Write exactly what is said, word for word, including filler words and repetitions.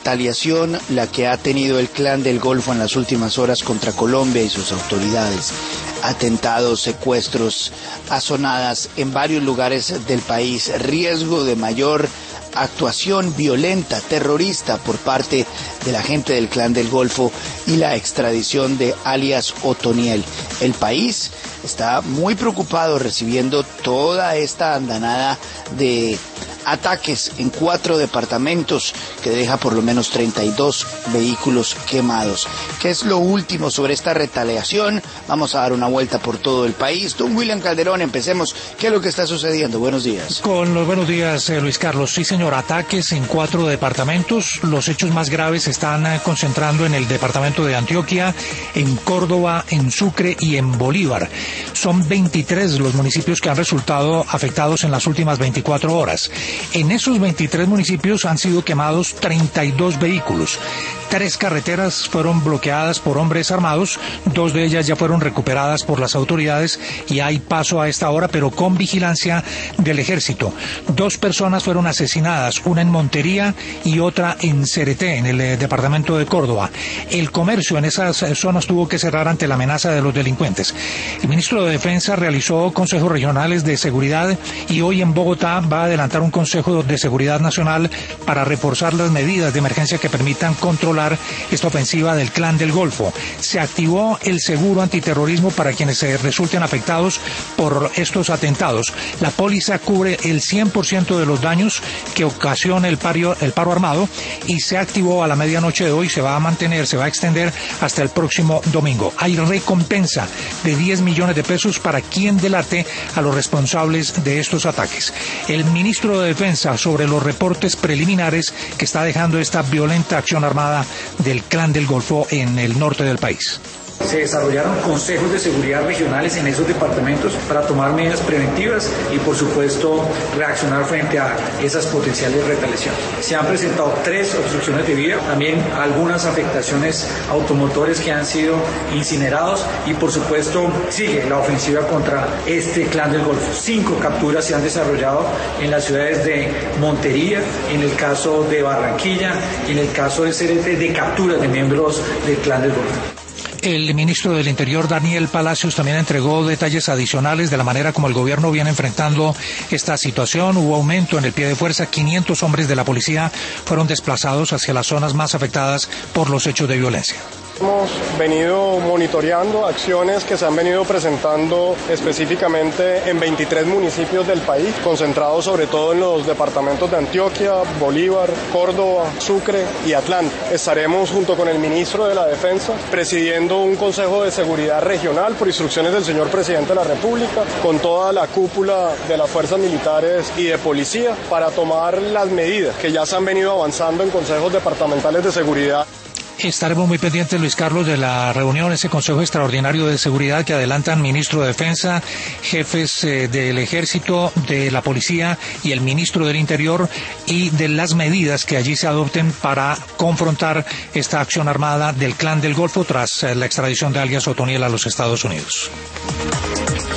retaliación la que ha tenido el Clan del Golfo en las últimas horas contra Colombia y sus autoridades. Atentados, secuestros, azonadas en varios lugares del país, riesgo de mayor actuación violenta, terrorista por parte de la gente del Clan del Golfo y la extradición de alias Otoniel. El país está muy preocupado recibiendo toda esta andanada de ataques en cuatro departamentos que deja por lo menos treinta y dos vehículos quemados. ¿Qué es lo último sobre esta retaliación? Vamos a dar una vuelta por todo el país. Don William Calderón, empecemos. ¿Qué es lo que está sucediendo? Buenos días. Con los buenos días, eh, Luis Carlos. Sí, señor, ataques en cuatro departamentos. Los hechos más graves se están eh, concentrando en el departamento de Antioquia, en Córdoba, en Sucre y en Bolívar. Son veintitrés los municipios que han resultado afectados en las últimas veinticuatro horas. En esos veintitrés municipios han sido quemados treinta y dos vehículos. Tres carreteras fueron bloqueadas por hombres armados, dos de ellas ya fueron recuperadas por las autoridades y hay paso a esta hora, pero con vigilancia del ejército. Dos personas fueron asesinadas, una en Montería y otra en Cereté, en el eh, departamento de Córdoba. El comercio en esas eh, zonas tuvo que cerrar ante la amenaza de los delincuentes. El ministro de Defensa realizó consejos regionales de seguridad y hoy en Bogotá va a adelantar un consejo de seguridad nacional para reforzar las medidas de emergencia que permitan controlar esta ofensiva del Clan del Golfo. Se activó el seguro antiterrorismo para quienes se resulten afectados por estos atentados. La póliza cubre el cien por ciento de los daños que ocasiona el paro, el paro armado y se activó a la medianoche de hoy, se va a mantener, se va a extender hasta el próximo domingo. Hay recompensa de diez millones de pesos para quien delate a los responsables de estos ataques. El ministro de Defensa sobre los reportes preliminares que está dejando esta violenta acción armada del Clan del Golfo en el norte del país. Se desarrollaron consejos de seguridad regionales en esos departamentos para tomar medidas preventivas y, por supuesto, reaccionar frente a esas potenciales retaliaciones. Se han presentado tres obstrucciones de vía, también algunas afectaciones automotores que han sido incinerados y, por supuesto, sigue la ofensiva contra este Clan del Golfo. Cinco capturas se han desarrollado en las ciudades de Montería, en el caso de Barranquilla y en el caso de Cereté, de capturas de miembros del Clan del Golfo. El ministro del Interior, Daniel Palacios, también entregó detalles adicionales de la manera como el gobierno viene enfrentando esta situación. Hubo aumento en el pie de fuerza. quinientos hombres de la policía fueron desplazados hacia las zonas más afectadas por los hechos de violencia. Hemos venido monitoreando acciones que se han venido presentando específicamente en veintitrés municipios del país, concentrados sobre todo en los departamentos de Antioquia, Bolívar, Córdoba, Sucre y Atlántico. Estaremos junto con el ministro de la Defensa presidiendo un consejo de seguridad regional por instrucciones del señor presidente de la República, con toda la cúpula de las fuerzas militares y de policía para tomar las medidas que ya se han venido avanzando en consejos departamentales de seguridad. Estaremos muy pendientes, Luis Carlos, de la reunión, ese Consejo Extraordinario de Seguridad que adelantan ministro de Defensa, jefes eh, del Ejército, de la Policía y el ministro del Interior, y de las medidas que allí se adopten para confrontar esta acción armada del Clan del Golfo tras eh, la extradición de alias Otoniel a los Estados Unidos.